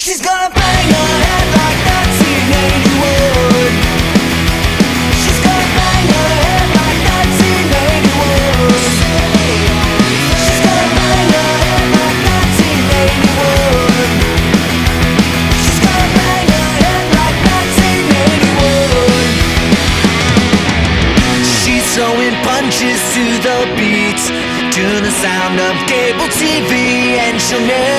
She's gonna bang her head like 1981. She's gonna bang her head like 1981. She's gonna bang her head like 1981. She's gonna bang her head like 1981. She's throwing punches to the beats, to the sound of cable TV, and she'll never